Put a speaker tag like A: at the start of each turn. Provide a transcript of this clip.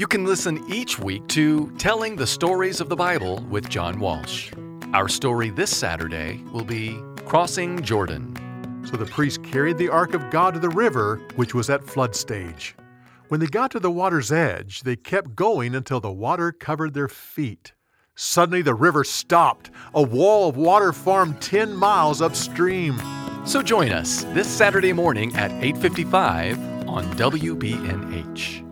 A: You can listen each week to Telling the Stories of the Bible with John Walsh. Our story this Saturday will be Crossing Jordan.
B: So the priests carried the ark of God to the river, which was at flood stage. When they got to the water's edge, they kept going until the water covered their feet. Suddenly the river stopped. A wall of water formed 10 miles upstream.
A: So join us this Saturday morning at 8:55 on WBNH.